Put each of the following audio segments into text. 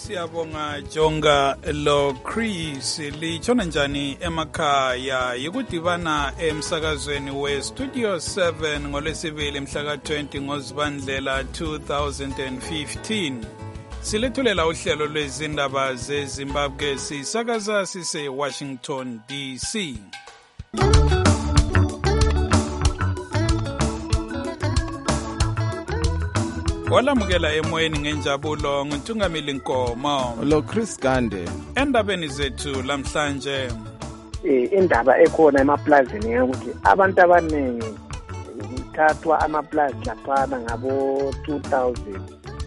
Siyabonga Jonga lo Chris lichona njani emakhaya yikudibana emsakazweni we Studio 7 ngolwesibili mhla ka-20 ngoZibandlela 2015 silethulela uhlelo lwezindaba zeZimbabwe sisakaza sise Washington DC. Walamukela emoyeni ngenjabulo nguNtungamili Nkomo lo Chris Gande. Endabeni zethu lamhlanje indaba ekhona emaplazini ukuthi abantu abaningi kuthathwa amaplazi laphana ngabo 2001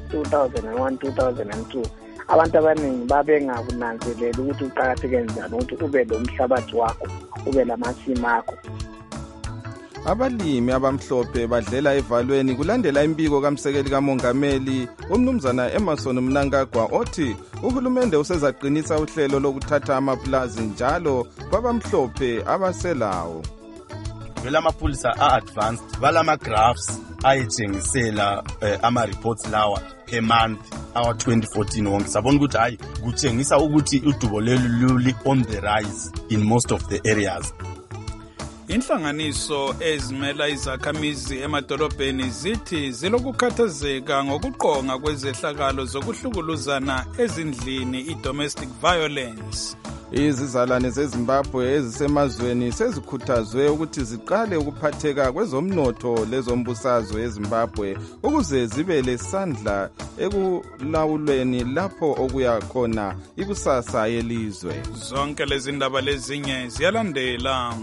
2002 abantu abaningi babengakunanzelela ukuthi uqakatheke njani ukuthi ube lo mhlabathi wakho ube lamasimu akho. Abalimi abamhlophe badlela evalweni kulandela impiko kamsekeli kamongameli umnumzana Emmerson Mnangagwa othi uhulumende usezaqinisa uhlelo lokuthatha amaplazi njalo kwabamhlophe abaselawo. Vela amapulisa a-advanced balama graphs ayitshengisela ama-reports lawa per month our 2014 wonke sabona ukuthi hayi kutshengisa ukuthi udubo lelu luli on the rise in most of the areas. Inhlanganiso ezimela izakhamizi emadolobheni zithi zilokukhathazeka ngokuqonga kwezehlakalo zokuhlukuluzana ezindlini i-domestic violence. Izizalwane zeZimbabwe ezisemazweni sezikhuthazwe ukuthi ziqale ukuphatheka kwezomnotho lezombusazwe eZimbabwe ukuze zibe lesandla ekulawulweni lapho okuya khona ikusasa yelizwe. Zonke lezi ndaba lezinye ziyalandela.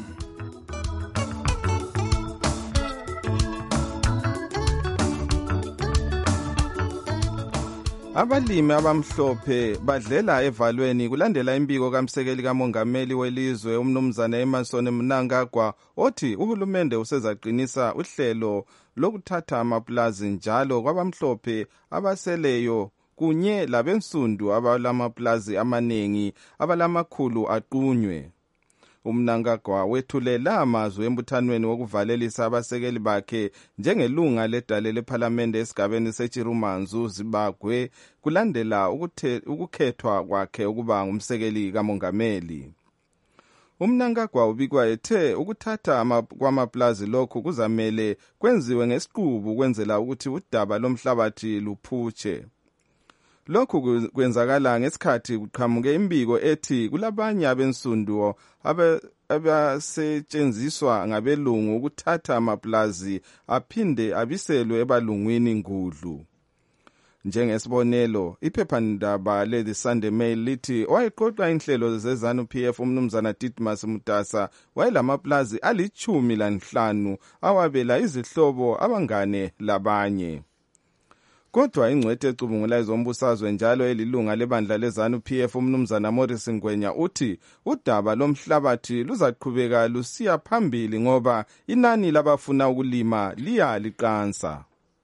Abalimi abamhlophe badlela evalweni kulandela impiko kamsekeli kamongameli welizwe umnumzana Emmerson Mnangagwa othi uhulumende usezaqinisa uhlelo lokuthatha amaplazi njalo kwabamhlophe abaseleyo kunye labensundu abalamaplazi amaningi abalamakhulu aqunywe. Umnangagwa wethulela amazwi embuthanweni wokuvalelisa abasekeli bakhe njengelunga ledale lephalamende esigabeni seChirumanzu Zibagwe kulandela ukukhethwa kwakhe ukuba ngumsekeli kamongameli. Umnangagwa ubikwa ethe ukuthatha kwamaplazi lokhu kuzamele kwenziwe ngesiqubu kwenzela ukuthi udaba lomhlabathi luphutshe. Lokhu kwenzakala ngesikhathi kuqhamuke imbiko ethi kulabanye abensundu abasetshenziswa ngabelungu ukuthatha amaplazi aphinde abiselwe ebalungwini ngudlu. Njengesibonelo, iphephandaba le Sunday Mail lithi wayeqoqa inhlelo zeZANU-PF umnumzana Didymus Mutasa wayelamaplazi ali-15 awabela izihlobo abangane labanye. Kodwa ingcwethe ecubungula izombusazwe njalo elilunga lebandla leZANU-PF umnumzana Morris Ngwenya uthi udaba lomhlabathi luzaqhubeka lusiya phambili ngoba inani labafuna ukulima liqansa.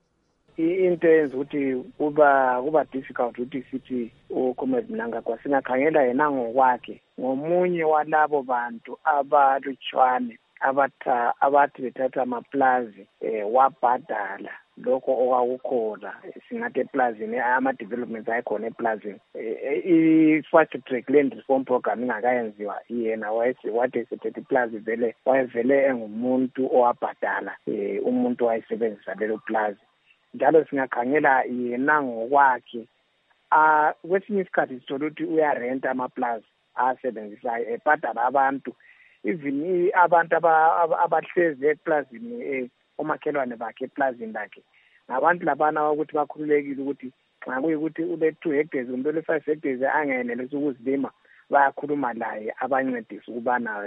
Into yenza ukuthi kuba difficult ukuthi sithi uComrade Mnangagwa singakhangela yena ngokwakhe ngomunye walabo bantu abalutshwane abathi bethatha amaplazi wabhadala lokho okwakukhona singathi eplazini ama-developments ayikhona eplazini i-fast track land reform program ingakayenziwa yena wathi esethethe iplazi vele wayevele engumuntu owabhadala umuntu wayesebenzisa lelo plazi njalo singakhangela yena ngokwakhe kwesinye isikhathi sithola ukuthi uyarenta amaplazi asebenzisayo ebhadala abantu even abantu abahlezi eplazini omakhelwane bakhe eplazini lakhe ngabantu labana ukuthi bakhululekile ukuthi xa kuyikuthi ule 2 hectares kumbe ule 5 hectares angenelisa ukuzilima bayakhuluma laye abancedisa ukubana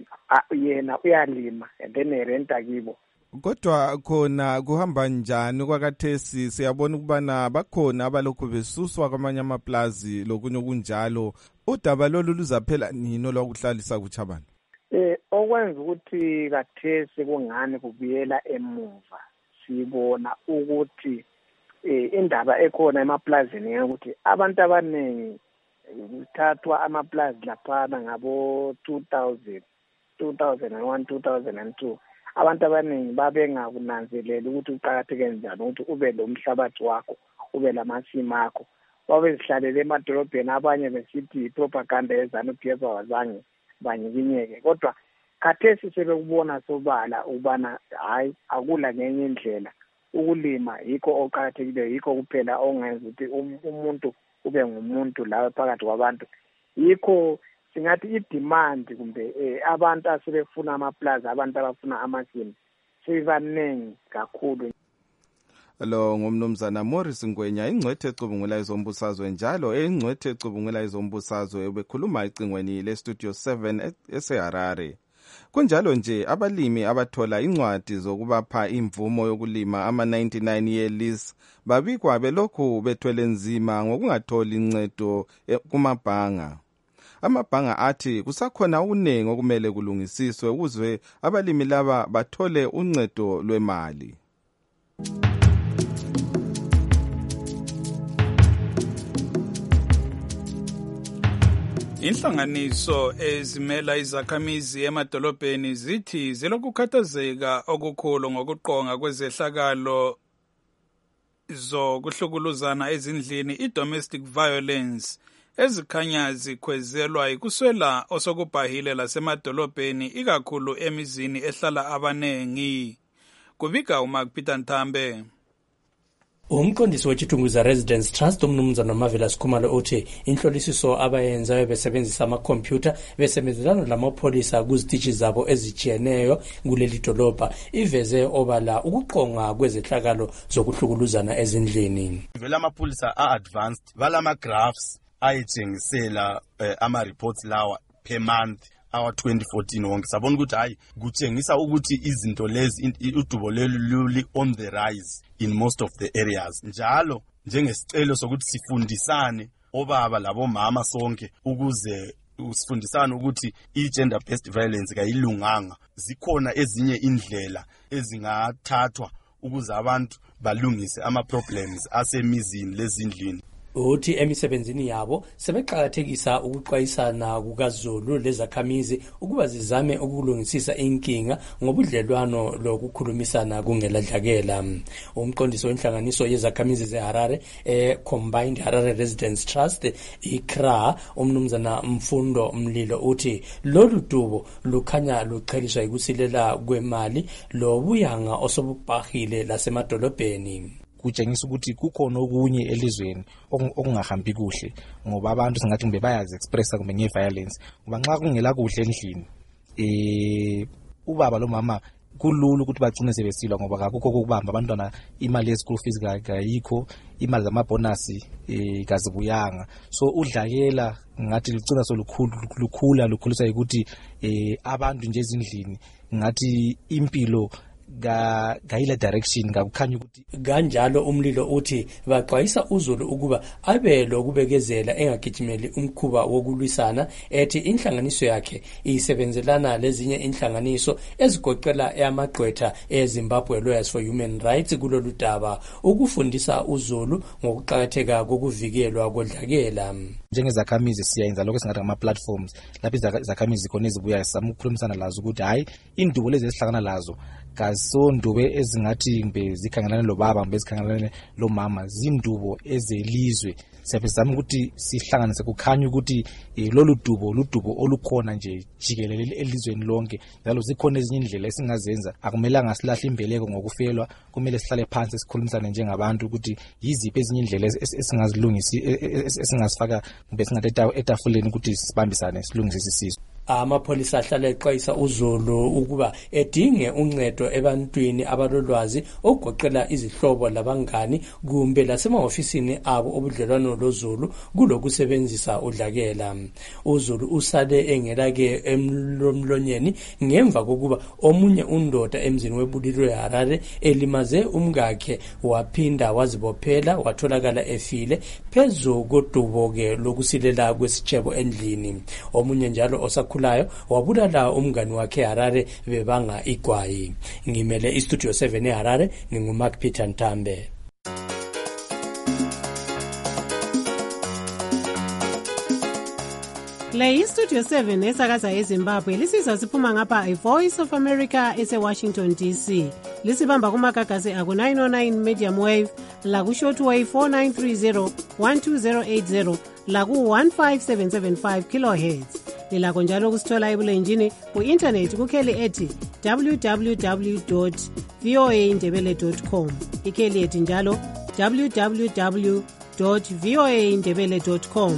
yena uyalima and then erenta kibo. Kodwa khona kuhamba njani kwakathesi siyabona ukubana bakhona abalokhu besuswa kwamanye amaplazi lokunye kunjalo udaba lolu luzaphela nini lokudlalisa kuchabana? Okwenza ukuthi kathesi kungani kubuyela emuva sibona ukuthi indaba ekhona emaplazini ukuthi abantu abaningi kuthathwa amaplazi laphana ngabo 2001 2002 abantu abaningi babengakunanzelela ukuthi uqakatheke njani ukuthi ube lo mhlabathi wakho ube lamasimu akho babezihlalele emadolobheni, abanye besithi propaganda yeZANU-PF awazange banyikinyeke. Kodwa khathesi sebekubona sobala ukubana hayi akula ngenye indlela ukulima yikho oqakathekileyo, yikho kuphela ongenza ukuthi umuntu ube ngumuntu lawe phakathi kwabantu. Yikho singathi i-demand kumbe abantu asebefuna amaplaza, abantu abafuna amasimu sebaningi kakhulu. Lo ngumnumzana Morris Ngwenya, ingcwethe ecubungula izombusazwe njalo ingcwethe ecubungula izombusazwe bekhuluma ecingweni le-Studio 7 eseHarare. Kunjalo nje abalimi abathola incwadi zokubapha imvumo yokulima ama-99 year lease babikwa belokhu bethwele nzima ngokungatholi incedo kumabhanga. Amabhanga athi kusakhona okuningi okumele kulungisiswe ukuze abalimi laba bathole uncedo lwemali. Inhlanganiso ezimela izakhamizi emadolobheni zithi zilokukhathazeka okukhulu ngokuqonga kwezehlakalo zokuhlukuluzana ezindlini, i-domestic violence, ezikhanya zikhwezelwa ikuswela osokubhahile lasemadolobheni ikakhulu emizini ehlala abanengi. Kubika uMark Peter Ntambe. Umqondisi weChithunguza Residence Trust umnumzana Mavela Sikhumalo uthi inhlolisiso abayenzayo besebenzisa amakhompyutha besebenzelana lamapholisa kuzitishi zabo ezijiyeneyo kuleli dolobha iveze obala ukuqonga kwezehlakalo zokuhlukuluzana ezindlini. Vela amapholisa a-advanced balama graphs ayetshengisela ama-reports lawa per month our 2014 wonke sabona ukuthi hayi kutshengisa ukuthi izinto lezi udubo leli on the rise in most of the areas. Njalo njengesicelo sokuthi sifundisane obaba labomama sonke ukuze sifundisane ukuthi i-gender based violence kayilunganga, zikhona ezinye indlela ezingathathwa ukuze abantu balungise ama-problems asemizini lezindlini. Uthi emisebenzini yabo sebeqhakathekisa ukuqwayisana kukaZulu lezakhamizi ukuba zizame ukulungisisa inkinga ngobudlelwano lokukhulumisana kungeladlakela. Umqondisi wenhlanganiso yezakhamizi zeHarare Combined Harare Residence Trust iCRA umnumzana Mfundo Mlilo uthi lolu dubo lukhanya luqheliswa ikusilela kwemali lobuyanga osobubhahile lasemadolobheni. Kutshengisa ukuthi kukhona okunye elizweni okungahambi kuhle ngoba abantu singathi kumbe bayazi expressa kumbe ngeviolence ngoba nxa kungela kuhle endlini ubaba lo mama kulula ukuthi bagcine sebesilwa ngoba akukho kokubamba abantwana imali ye-school fees kayikho, imali zamabonus kazibuyanga. So udlakela ngathi lucina solukhula lukhuliswa ukuthi abantu nje ezindlini ngathi impilo gayile direction ngakukhanya ukuthi kanjalo. Umlilo uthi baxwayisa uZulu ukuba abe lokubekezela engagijimeli umkhuba wokulwisana, ethi inhlanganiso yakhe isebenzelana lezinye inhlanganiso ezigoqela amagqwetha eZimbabwe Lawyers for Human Rights kulolu daba ukufundisa uZulu ngokuqhakatheka kokuvikelwa kodlakela. Njengezakhamizi siyayenza lokho esingathi ama-platforms lapho izakhamizi khona ezibuya sizama ukukhulumisana lazo ukuthi hayi indubo lezi esihlangana lazo kasondube ezingathi mbe zikhangelane lobaba mbe zikhangelane lomama, zindubo ezelizwe. Siyazama ukuthi sihlanganise kukhanya ukuthi lolu dubo olukhona nje jikelele elizweni lonke, njalo zikhona ezinye indlela esingazenza. Akumelanga silahle imbeleko ngokufelwa, kumele sihlale phansi sikhulumisane njengabantu ukuthi yiziphi ezinye indlela esingazilungisi esingazifaka kumbe singathi etafuleni ukuthi sibambisane silungisise isizwe. Amapholisa ahlala exwayisa uZulu ukuba edinge uncedo ebantwini abalolwazi okugoqela izihlobo labangani kumbe lasemahofisini abo obudlelwano loZulu kulokusebenzisa udlakela. uZulu usale engelake emlonyeni ngemva kokuba omunye undoda emzini webulilo eHarare elimaze umkakhe waphinda wazibophela watholakala efile phezu kodubo-ke lokusilela kwesitshebo endlini. Omunye njalo osakhulayo wabulala umngani wakhe eHarare bebanga igwayi. Ngimele iStudio 7 eHarare, nginguMark Peter Ntambe. Le iStudio 7 esakaza eZimbabwe lisizwa siphuma ngapha iVoice of America ese Washington DC. Lisibamba kumagagasi aku 909 medium wave laku-shortwave 4930 12080 laku-15775 kilohertz. Lilakho njalo kusithola ebulenjini ku-intanethi kukheli ethi www.voaindebele.com. ikheli ethi njalo www.voaindebele.com.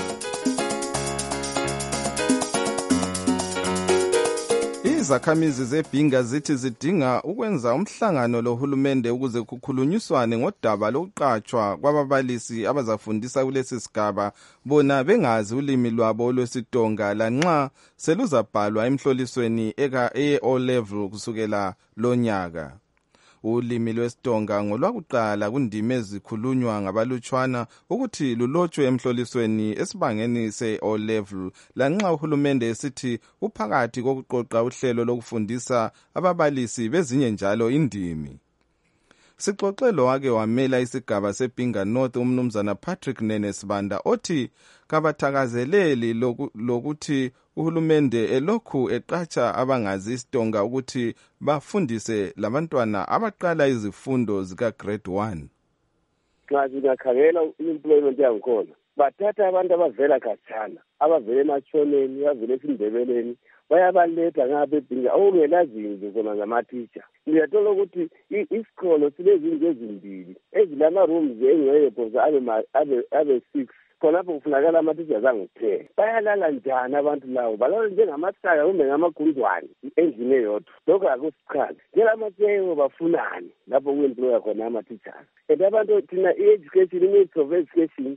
Izakhamizi zeBhinga zithi zidinga ukwenza umhlangano lohulumende ukuze kukhulunyiswane ngodaba lokuqatshwa kwababalisi abazafundisa kulesi sigaba bona bengazi ulimi lwabo olwesiTonga lanxa seluzabhalwa emhlolisweni eye-O level kusukela lonyaka. Ulimi lwesiTonga ngolwakuqala kundima ezikhulunywa ngabalutshwana ukuthi lulotshwe emhlolisweni esibangeni se-O level lanxa uhulumende esithi uphakathi kokuqoqa uhlelo lokufundisa ababalisi bezinye njalo indimi. Sixoxelo wake wamela isigaba seBhinga North umnumzana Patrick Nenesibanda othi kabathakazeleli lokuthi uhulumende elokhu eqatsha abangazi isiTonga ukuthi bafundise labantwana abaqala izifundo zika grade 1. Nxa singakhangela i-employment yangikhona bathatha abantu abavela khatshana, abavela ematshoneni, abavela esindebeleni, bayabaletha ngapha eBhinga okungelazinto zona zamatitsha. Ngiyathola ukuthi isikolo silezindlu ezimbili ezilama-rooms engekho abe 6. Khonapho kufunakala ama-teachers angu-10. Bayalala njani abantu lawo? Balala njengamasaka kumbe ngamagundwane endlini eyodwa. Lokho akusichazi. Njengamatshewo bafunani lapho ku-employa khona ama-teachers. And abantu thina i-education, i-needs of education,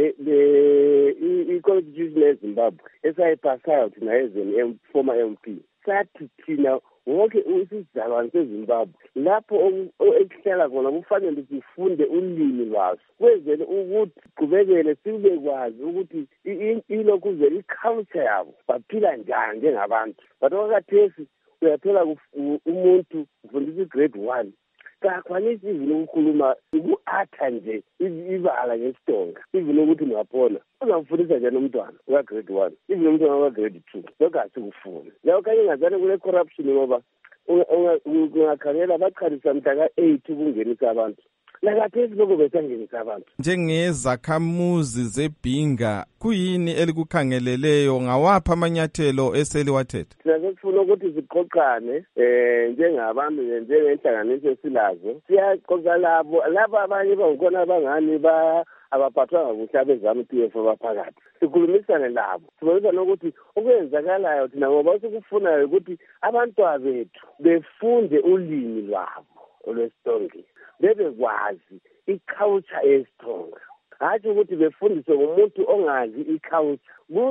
i-constitution eZimbabwe esayiphasayo thina former MP sathi thina wonke isizalwane seZimbabwe lapho esihlala khona kufanele sifunde ulimi lwaso kwenzele ukuthi qhubekele sibe kwazi ukuthi ilokhuze i-culture yabo baphila njani njengabantu. But okakathesi uyathola umuntu ufundisa i-grade 1 kakwanisi even ukukhuluma uku-atha nje ibala ngesiTonga even ukuthi ngiyabona uzamfundisa njani umntwana uka-grade 1 even umntwana uka-grade 2 lokho asikufuni. Leyo kanye ingazane kule corruption ngoba ungakhangela baqalisa mhla ka-8 ukungenisa abantu lakathesi lokho besangenisa abantu. Njengezakhamuzi zeBhinga kuyini elikukhangeleleyo ngawapha amanyathelo eseliwathethe? Sifuna ukuthi siqoqane njengabantu njengenhlanganiso esilazo siyaqoqa labo abanye bangikhona abangani abaphathwanga kuhle abezanu-PF abaphakathi sikhulumisane labo sibonisa nokuthi okwenzakalayo thina ngoba sikufunayo ukuthi abantwana bethu befunde ulimi lwabo olwesiTonga bebekwazi i-culture yesiTonga hatshi ukuthi befundiswe ngumuntu ongazi i-culture.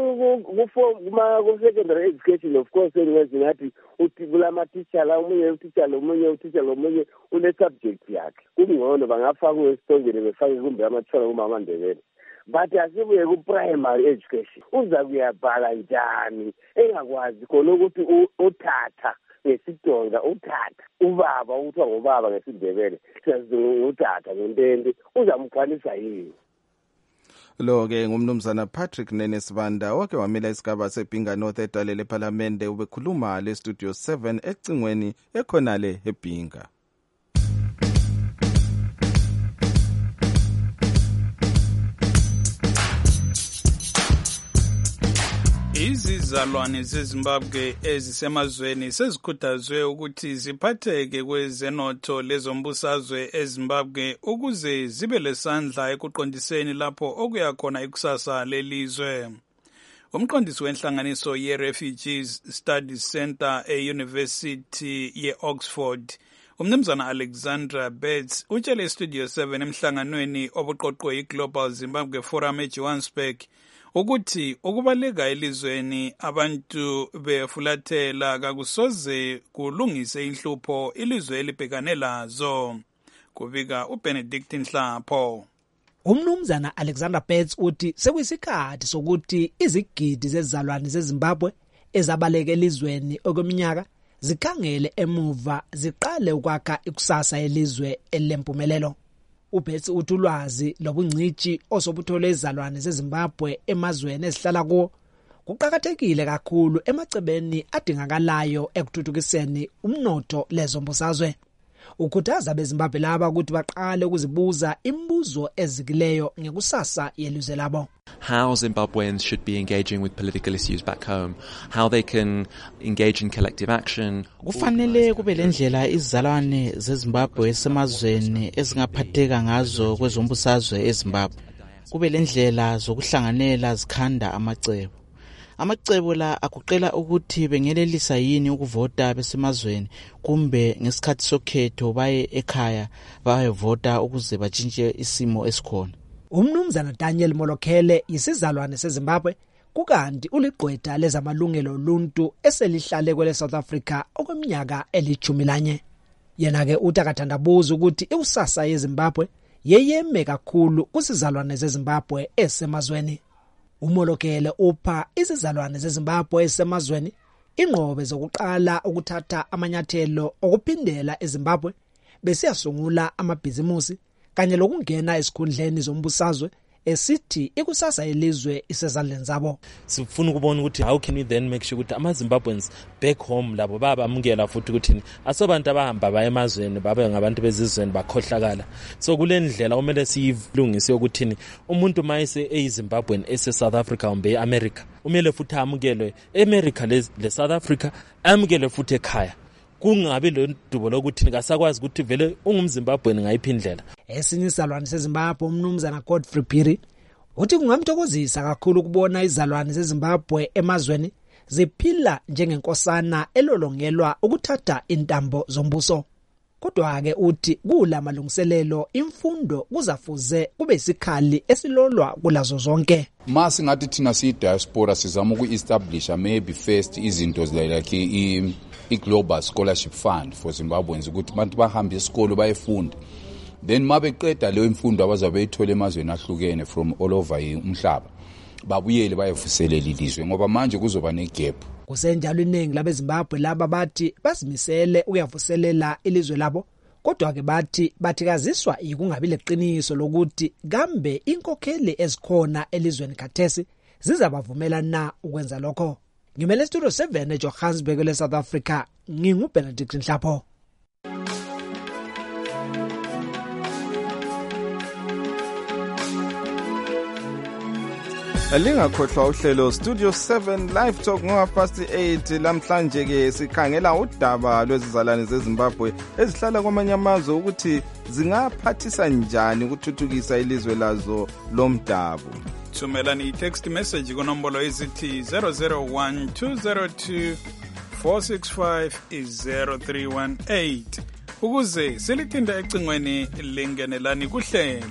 Ku-secondary education of course engathi uthi kulama-teacher la omunye utitsha lomunye une-subject yakhe kungcono bangafaka esitongeni befake kumbe amathola kuma amaNdebele. But asibuye ku-primary education uza kuyabhala njani engakwazi khona ukuthi uthatha ngesiTonga uthatha ubaba ukuthiwa ngobaba ngesiNdebele uthatha ngentende uzamkhalisa yini? Lo-ke ngumnumzana Patrick Nenesibanda wake wamela isigaba seBhinga North edalele ePhalamende ubekhuluma le-Studio 7 ecingweni ekhonale eBhinga. Izizalwane zeZimbabwe ezisemazweni sezikhuthazwe ukuthi ziphatheke kwezenotho lezombusazwe eZimbabwe ukuze zibe lesandla ekuqondiseni lapho okuya khona ikusasa lelizwe. Umqondisi wenhlanganiso ye-Refugees Studies Center e-University ye-Oxford, umnumzana Alexandra Betts, utshele iStudio 7 emhlanganweni obuqoqwe iGlobal Zimbabwe Forum eJohannesburg ukuthi ukubaleka elizweni abantu befulathela kakusoze kulungise inhlupho ilizwe elibhekane lazo. Kubika uBenedict Nhlapho. Umnumzana Alexander Betts uthi sekuyisikhathi sokuthi izigidi zezizalwane zeZimbabwe ezabaleka elizweni okweminyaka zikhangele emuva ziqale ukwakha ikusasa elizwe elempumelelo. uBetts uthi ulwazi lobungcithi osobuthola izizalwane zeZimbabwe emazweni esihlala kuwo kuqhakathekile kakhulu emacebeni adingakalayo ekuthuthukiseni umnotho lezombusazwe. ukhuthaza beZimbabwe laba ukuthi baqale ukuzibuza imibuzo ezikileyo ngekusasa yelizwe labo. How Zimbabweans should be engaging with political issues back home, how they can engage in collective action. Kufanele kube lendlela izizalwane zeZimbabwe esemazweni ezingaphatheka ngazo kwezombusazwe eZimbabwe. Kube lendlela zokuhlanganela zikhanda amacebo. Amacebo la akuqela ukuthi bengelelisa yini ukuvota besemazweni kumbe ngesikhathi sokhetho baye ekhaya bayevota ukuze batshintshe isimo esikhona. Umnumzana Daniel Molokhele yisizalwane seZimbabwe kukanti uligqwetha lezamalungelo oluntu eselihlale kwele South Africa okweminyaka eli-11. Yena ke uthi akathandabuza ukuthi ikusasa yeZimbabwe yeyeme kakhulu kusizalwane zeZimbabwe esemazweni. Umolokele upha izizalwane zeZimbabwe esemazweni inqobe zokuqala ukuthatha amanyathelo okuphindela eZimbabwe besiyasungula amabhizimusi kanye lokungena esikhundleni zombusazwe esithi ikusasa yelizwe isezandleni zabo. Sifuna ukubona ukuthi how can we then make sure ukuthi ama-Zimbabweans back home labo babamukela futhi ukuthi asobantu abahamba baye emazweni babe ngabantu bezizweni bakhohlakala. So kule ndlela kumele siyilungise ukuthi umuntu mayise eyiZimbabwean ese-South Africa kumbe e-America umele futhi amukelwe e-America le-South Africa amukele futhi ekhaya. Kungabe lo dubo lokuthi ngasakwazi ukuthi vele ungumZimbabwean ngayiphi indlela. Esinye isizalwane seZimbabwe umnumzana Godfrey Phiri uthi kungamthokozisa kakhulu ukubona izizalwane zeZimbabwe emazweni ziphila njengenkosana elolongelwa ukuthatha intambo zombuso. Kodwa ke uthi kula malungiselelo imfundo kuzafuze kube isikhali esilolwa kulazo zonke. Masi ngathi thina siyi-diaspora sizama uku-establisha maybe first izinto like i-Global Scholarship Fund for Zimbabweans ukuthi abantu bahambe esikolo bayefunda. Then mabeqeda leyo imfundo abazabe beyithola emazweni ahlukene from all over umhlaba babuyele bayevuselela ilizwe ngoba manje kuzoba negap. Kusenjalo iningi labeZimbabwe laba bathi basimisele uyavuselela ilizwe labo kodwa ke bathi kaziswa ikungabi leqiniso lokuthi kambe inkokheli ezikhona elizweni khathesi zizabavumela na ukwenza lokho. Ngimele Studio 7 eJohannesburg le South Africa nginguBenedict Nhlapho. Lingakhohlwa uhlelo Studio 7 Live Talk ngo-8:30 lamhlanje ke sikhangela udaba lwezizalwane zeZimbabwe ezihlala kwamanye amazwe ukuthi zingaphathisa njani ukuthuthukisa ilizwe lazo lomdabu. Thumelani i-text message kunombolo ezithi 001202465 ukuze silithinda ecingweni lingenelani kuhlelo.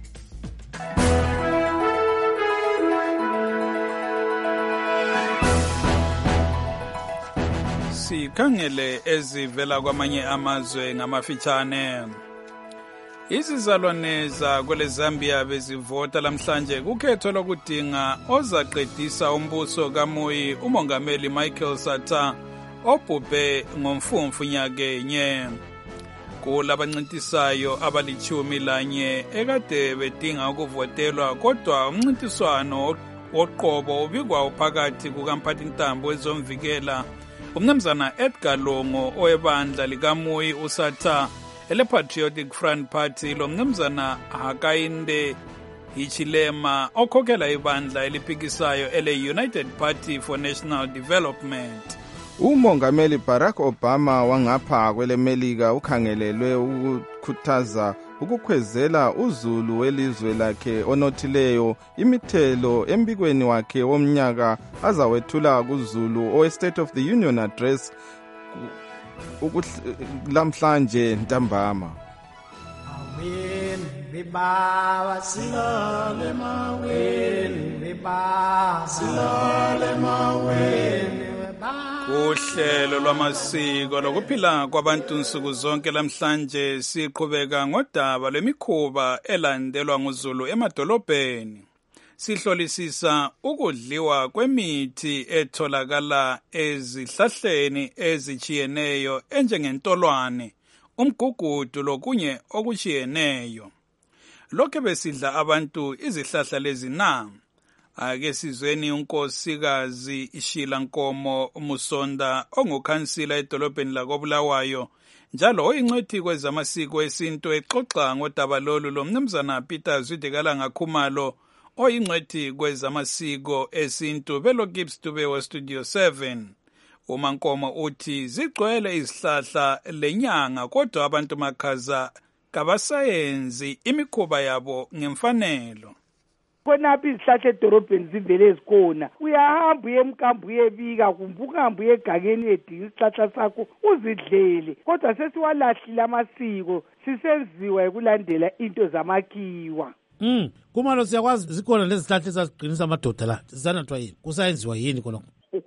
Sikhangele ezivela kwamanye amazwe ngamafitshane. Izizalwane zakwele Zambia bezivota lamhlanje kukhetho lokudinga ozaqedisa umbuso kaMuyi umongameli Michael Sata obhubhe ngomfumfu nyakenye. Kulabancintisayo abali-11 ekade bedinga ukuvotelwa kodwa umncintiswano woqobo ubikwa phakathi kukamphathintambo wezomvikela umnumzana Edgar Longo owebandla likaMuyi uSata ele-Patriotic Front Party lo mnumzana Hakainde Hichilema okhokhela ibandla eliphikisayo ele-United Party for National Development. Umongameli Barack Obama wangapha kwelemelika ukhangelelwe ukukhuthaza ukukhwezela uzulu welizwe lakhe onothileyo imithelo embikweni wakhe womnyaka azawethula kuzulu owe-State of the Union Address lamhlanje ntambama. Uhlelo lwamasiko lokuphila kwabantu nsuku zonke lamhlanje siqhubeka ngodaba lwemikhuba elandelwa nguZulu emadolobheni. Sihlolisisa ukudliwa kwemithi etholakala ezihlahleni ezichiyeneyo enjengentolwane, umgugudu lokunye okuchiyeneyo. Lokho besidla abantu izihlahla lezi na. Ake sizweni unkosikazi Ishila Nkomo Musonda ongukhansila edolobheni lakoBulawayo njalo oyingcwethi kwezamasiko esintu exoxa ngodaba lolu lomnumzana Peter Zwidikalanga Khumalo oyingcwethi kwezamasiko esintu Belo Gibbs Dube wa Studio 7. uMankomo uthi zigcwele izihlahla lenyanga kodwa abantu makhaza kabasayenzi imikhuba yabo ngemfanelo. Khonaphi izihlahla edorobheni zivele zikhona, uyahamba uyemkambo uyebika kumbe uhambe uyegangeni edinga isihlahla sakho uzidlele, kodwa sesiwalahlile amasiko sisenziwa ekulandela into zamakhiwa. Khumalo siyakwazi zikhona lezi zihlahla ezaziqinisa amadoda la zizanathwa yini kusayenziwa yini khona?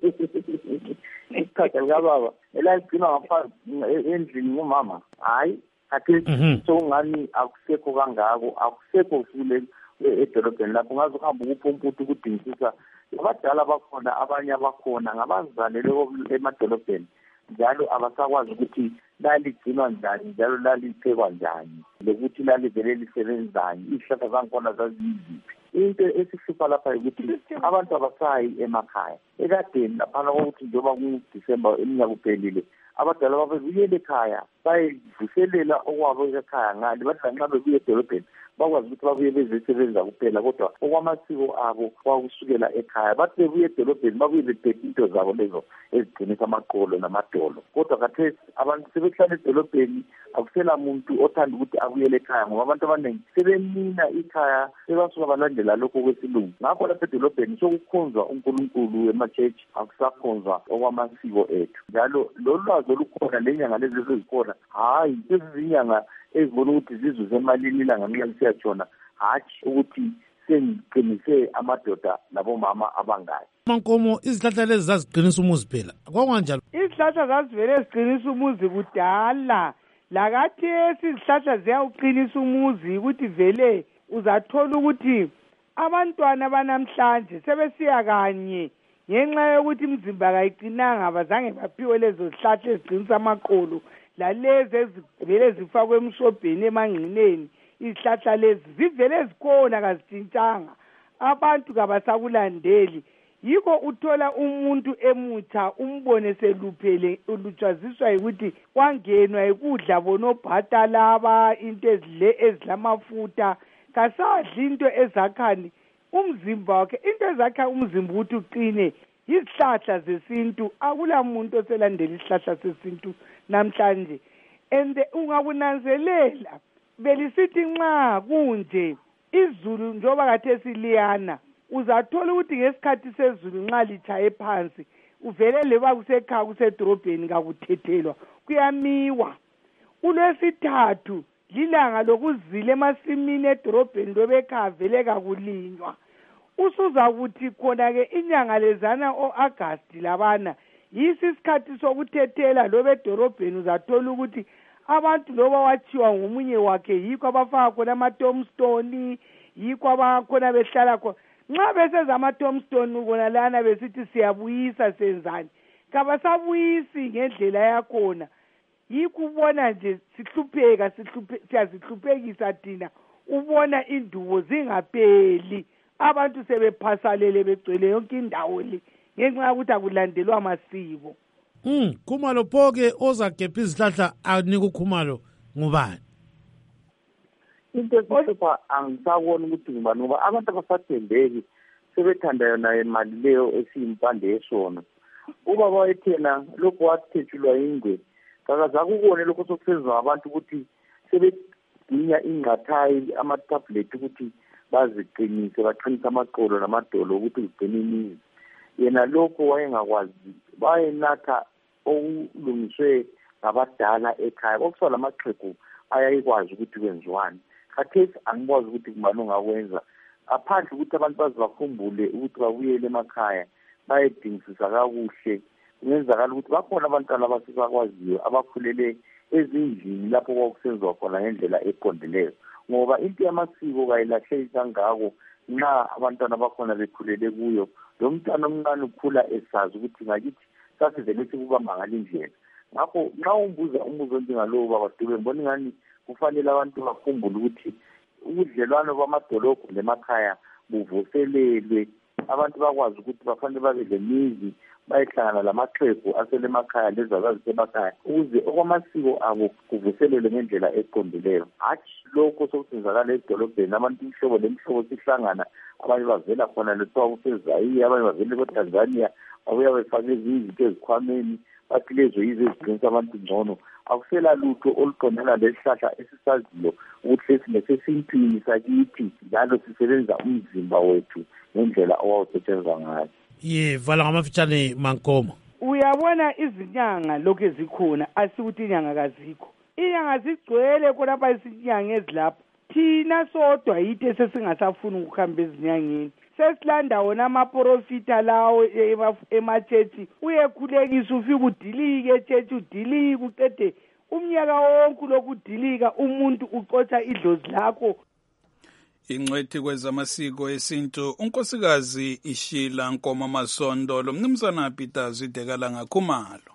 Isikhathi likababa elayigcinwa ngaphansi endlini ngumama hayi khathesi sokungani akusekho kangako, akusekho fule edolobheni lapho ngaze uhamba ukuphumputha ukudingisisa abadala bakhona abanye abakhona ngabazalele emadolobheni njalo abasakwazi ukuthi laligcinwa njani njalo laliphekwa njani lokuthi lalivele lisebenzani izihlahla zangikhona zaziyiziphi. Into esihlupha lapha ukuthi abantu abasayi emakhaya ekadeni laphana kokuthi njengoba kuDisemba eminyaka uphelile abadala babebuyela ekhaya bayevuselela okwabo ekhaya ngani bathi lanxa bebuye edolobheni bakwazi ukuthi babuye bezesebenza kuphela kodwa okwamasiko abo kwakusukela ekhaya bathi bebuye edolobheni babuye bephethe into zabo lezo eziqinisa amaqolo namadolo. Kodwa khathesi abantu sebehlala edolobheni akusela muntu othanda ukuthi abuyele ekhaya ngoba abantu abaningi sebemina ikhaya sebasuka balandela lokho kwesilungu. Ngakho lapha edolobheni sokukhonzwa uNkulunkulu emachechi akusakhonzwa okwamasiko ethu njalo lolu lwazi olukhona lenyanga lezi ezikhona hayi sezinyanga ezibona ukuthi zizuze emalini ilanga nxa lisiyatshona hatshi ukuthi sengiqinise amadoda labomama abangayo. Mankomo izihlahla lezi zaziqinisa umuzi phela kwakunjalo. Izihlahla zazivele ziqinisa umuzi kudala lakathesi izihlahla ziyawuqinisa umuzi ukuthi vele uzathola ukuthi abantwana banamhlanje sebesiya kanye ngenxa yokuthi imizimba kayiqinanga abazange baphiwe lezo zihlahla eziqinisa amaqolo lalezi ezivele zifakwe emshobheni emangqineni. Izihlahla lezi zivele zikhona kazitshintshanga, abantu kabasakulandeli. Yikho uthola umuntu emutsha umbone seluphele ulutshaziswa ukuthi kwangenwa ikudla bonobhata laba into ezilamafutha kasadli into ezakhani umzimba wakhe. Into ezakha umzimba ukuthi uqine izihlahla zesintu. Akula muntu oselandela isihlahla sesintu namhlanje. Ungakunanzelela belisithi nxa kunje izulu njoba khathesi liyana uzathola ukuthi ngesikhathi sezulu nxa litshaye phansi uvele leba kusekhaya kusedorobheni kakuthethelwa kuyamiwa. ULwesithathu lilanga lokuzila emasimini edorobheni lobekhaya vele kakulinywa. Usuzakuthi khona-ke inyanga lezana o-Agasti labana yisi isikhathi sokuthethela lobe edorobheni uzathola ukuthi abantu loba watshiwa ngomunye wakhe yikho abafaka khona ama-tombstone, yikho abakhona behlala khona. Nxa besenza ama-tombstone kona lana besithi siyabuyisa senzani kabasabuyisi ngendlela yakhona. Yikho ubona nje siyazihluphekisa thina ubona indubo zingapheli abantu sebephasalele begcwele yonke indawo le ngenxa yokuthi akulandelwa amasiko. Khumalo phoke ozagebha izihlahla anika uKhumalo ngubani? Into esihlupha angisaboni ukuthi ngubani ngoba abantu abasathembeki sebethanda yona imali leyo esiyimpande yesona. Ubaba wayethena lokhu wathetshulwa ingwe kakazakubone lokho sokusenziwa abantu ukuthi sebedinya ingqathayi amatablet ukuthi baziqinise baqinise amaqolo namadolo ukuthi kugcine imizi. Yena lokho wayengakwazi bayenatha okulungiswe ngabadala ekhaya okusala amaxhegu ayayikwazi ukuthi kwenziwani. Khathesi angikwazi ukuthi kumani ongakwenza aphandle ukuthi abantu bazibakhumbule ukuthi babuyele emakhaya bayedingisisa kakuhle. Kungenzakala ukuthi bakhona abantwana abasakwaziyo abakhulele ezindlini lapho kwakusenziwa khona ngendlela eqondileyo ngoba into yamasiko kayilahleki kangako nxa abantwana bakhona bekhulele kuyo. Lo mntwana omncane ukhula esazi ukuthi ngakithi sasivele sikubamba ngalindlela. Ngakho nxa umbuza umbuzo onjengalowo baba Dube ngibona ngani kufanele abantu bakhumbule ukuthi ubudlelwano bamadolobho lemakhaya buvuselelwe abantu bakwazi ukuthi bafanele babe lemizi bayehlangana lamaxhegu aselemakhaya lezazazi semakhaya ukuze okwamasiko abo kuvuselele ngendlela eqondileyo. Hatshi lokho sokusenzakala edolobheni abantu imhlobo lemhlobo sihlangana, abanye bavela khona lethiwa kuseZaire, abanye bavele kweTanzania, babuya befake izinto ezikhwameni bathi lezo yizo eziqinisa abantu ngcono. Akusela lutho oluqondana lesihlahla esisaziyo ukuthi nesesintwini sakithi njalo sisebenza umzimba wethu ngendlela owawusetshenzwa ngayo. Vala ngamafitshane Mankomo. Uyabona izinyanga lokho ezikhona asikuthi inyanga kazikho. Inyanga zigcwele khonapha izinyanga ezilapha. Thina sodwa yithi sesingasafuni ukuhamba ezinyangeni. Sesilanda wona amaprofita lawo emachechi uyekhulekisa ufika udilike echechi udilike uqede umnyaka wonke lokudilika umuntu uqotha idlozi lakho. Ingcwethi kwezamasiko esintu unkosikazi Ishila Nkoma Masondo lo mnumzana Peter Zidekala ngakhumalo.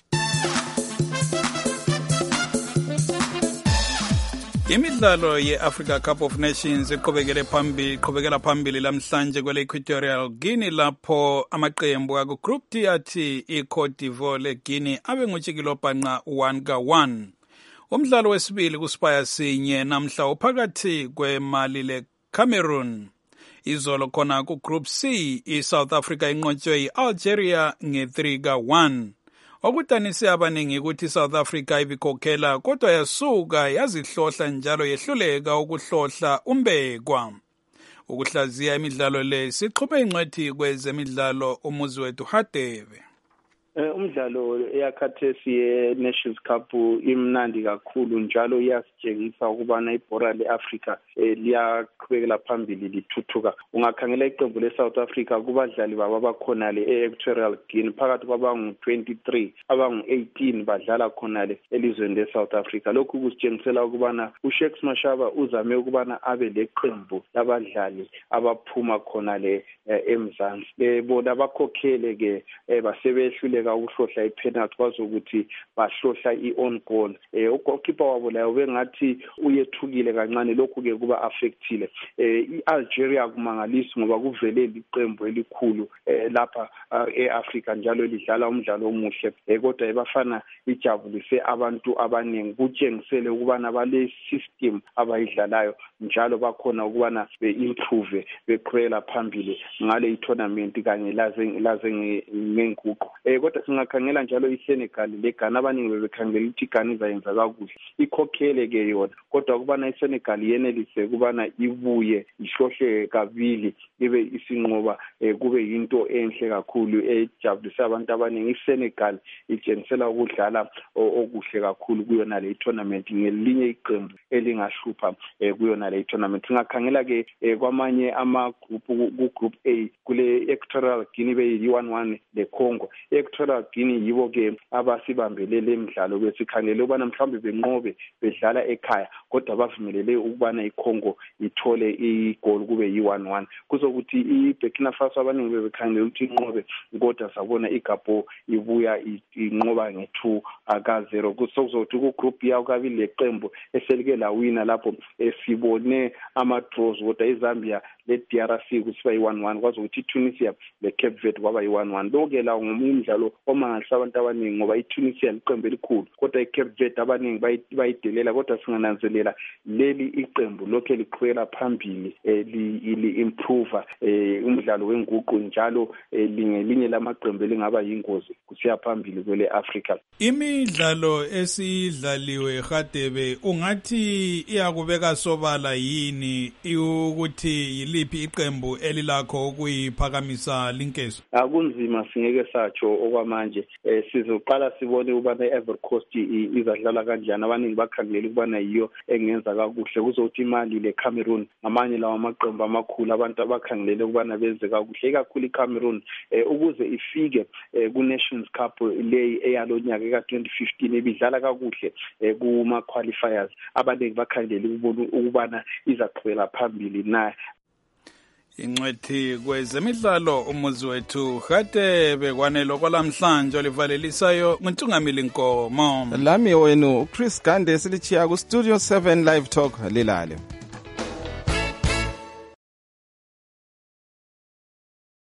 Imidlalo ye-Africa Cup of Nations iqhubekela phambili lamhlanje kwele-Equatorial Guinea lapho amaqembu aku-Group D athi i-Cote d'Ivoire le-Guinea abe ngutshikilobhanqa 1-1. Umdlalo wesibili kuSpaya sinye namhla uphakathi kweMali le-Cameroon. Izolo khona ku-Group C i-South Africa inqotshwe i-Algeria nge-3-1. Okudanise abaningi ukuthi South Africa ibikhokhela kodwa yasuka yazihlohla njalo yehluleka ukuhlohla umbekwa. Ukuhlaziya imidlalo le sixhube ingcwethi kwezemidlalo umuzi wethu Hadebe. Umdlalo eyakhathesi ye-Nations Cup imnandi kakhulu njalo iyasitshengisa ukubana ibhola le-Africa liyaqhubekela phambili lithuthuka. Ungakhangela iqembu le-South Africa kubadlali babo abakhonale e-Equatorial Guinea phakathi kwabangu-23 abangu-18 badlala khonale elizweni le-South Africa. Lokhu kusitshengisela ukubana uShakes Mashaba uzame ukubana abe leqembu labadlali abaphuma khonale eMzansi. Bona bakhokhele-ke basebehlule ukuhlohla ipenalty kwazi ukuthi bahlohla i-on goal. Ugoalkeeper wabo layo bengathi uyethukile kancane, lokhu-ke kuba affectile. I-Algeria kumangalisi ngoba kuvele iqembu elikhulu lapha e-Africa njalo lidlala umdlalo omuhle, kodwa ebafana ijabulise abantu abaningi, kutshengisele ukubana bale system abayidlalayo njalo bakhona ukubana be-improve beqhubekela phambili ngale i-tournament kanye laze ngenguqu. Kodwa singakhangela njalo iSenegal leGhana abaningi bebekhangela ukuthi iGhana izayenza kakuhle, ikhokhele-ke yona kodwa ukubana iSenegal yenelise ukubana ibuye ihlohle kabili ibe isinqoba kube yinto enhle kakhulu ejabulise abantu abaningi. iSenegal itshengisela ukudlala okuhle kakhulu kuyona le tournament ngelinye iqembu elingahlupha kuyona le tournament. Singakhangela-ke kwamanye amagroup ku-Group A kule Equatorial Guinea beyi-1-1 leCongo. Equatorial Guinea yibo-ke abasibambele le midlalo besikhangele ukubana mhlawumbe benqobe bedlala ekhaya kodwa bavumelele ukubana iCongo ithole igol kube yi-1-1. Kuzokuthi iBurkina Faso abaningi bebekhangele ukuthi inqobe kodwa sabona iGabon ibuya inqoba nge-2-0. Kuzokuthi ku-Group yawo kabili leqembu eselike lawina lapho sibone ama-draws kodwa iZambia le-DRC kusiba yi-1-1 kwazi ukuthi iTunisia le-Cape Verde kwaba yi-1-1. Lo-ke lawo ngomunye umdlalo omangalisa abantu abaningi ngoba iTunisia liqembu elikhulu kodwa iCape Verde abaningi bayidelela kodwa singananzelela leli iqembu lokho liqhubekela phambili li-improve umdlalo wenguqu njalo linye lamaqembu elingaba yingozi kusiya phambili kwele Africa. Imidlalo esidlaliwe Hadebe ungathi iyakubeka sobala yini ukuthi yiliphi iqembu elilakho ukuyiphakamisa linkezo? Akunzima singeke satsho okwamanje. Sizoqala sibone ubana i-Ivory Coast izadlala kanjani. Abaningi bakhangelela ukubana yiyo engenza kakuhle. Kuzothi iMali leCameroon ngamanye lawa amaqembu amakhulu abantu abakhangelela ukubana benze kakuhle, ikakhulu iCameroon ukuze ifike ku-Nations Cup le eyalonyaka ka-2015 ibidlala kakuhle kuma-qualifiers. Abaningi bakhangelela ukubana izaqhubela phambili na. Ingcwethi kwezemidlalo umuzi wethu Hadebe kwanelo kwalamhlanje olivalelisayo nguntungamili Nkomo. Lami wenu uChris Gande silichiya ku Studio 7 Live Talk lilale.